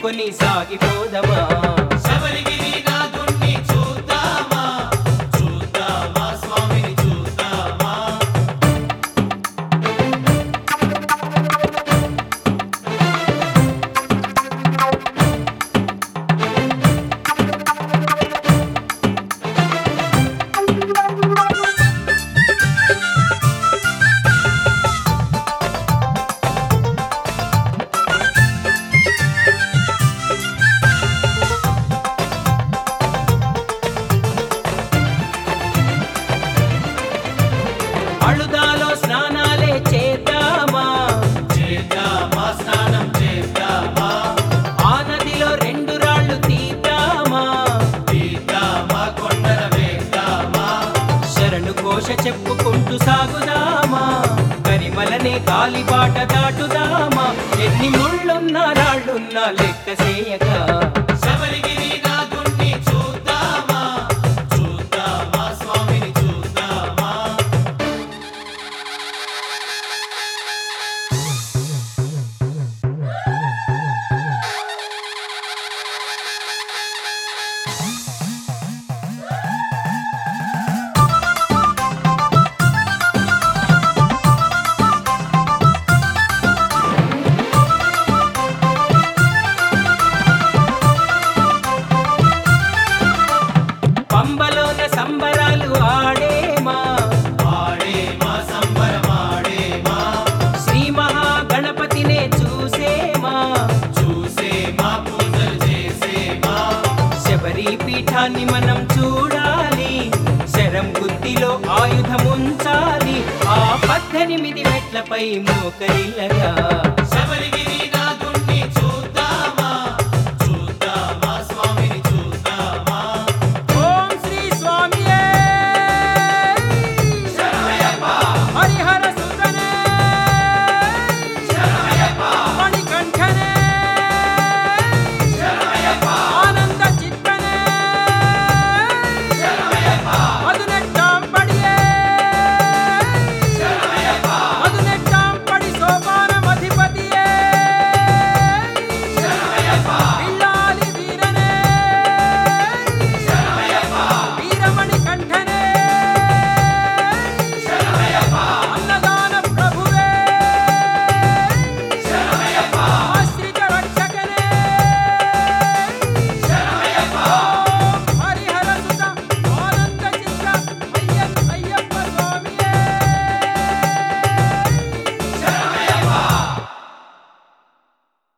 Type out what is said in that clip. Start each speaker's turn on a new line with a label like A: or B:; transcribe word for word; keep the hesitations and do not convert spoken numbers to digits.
A: మొక్కుకొని సాగిపోదమా
B: శబరిగిరి నాథుణ్ణి చూద్దామా చూద్దామా స్వామిని చూద్దామా
A: అళుదాలో స్నానాలే చేద్దామా
B: చేద్దామా స్నానం చేద్దామా
A: ఆ నదిలో రెండు రాళ్ళు తీద్దామా
B: తీద్దామా కొండల వేద్దామా
A: శరణు ఘోష చెప్పుకుంటూ సాగుదామా కరిమలనే కాలిబాట దాటుదామా ఎన్ని ముళ్ళున్నా రాళ్ళున్నా లెక్క చేయక
B: శబరిగిరి నాథుణ్ణి చూద్దామా చూద్దామా స్వామిని చూద్దామా
A: పంబలోన సంబరాలు ఆడేమా
B: ఆడేమా సంబరమాడేమా
A: శ్రీ మహాగణపతినే చూసేమా
B: చూసేమా పూజలు చేసేమా
A: శబరి పీఠాన్ని మనం చూడాలి శరం గుత్తిలో ఆయుధముంచాలి ఆ పద్దెనిమిది మెట్లపై మోకరిల్లగా
B: శబరిగిరి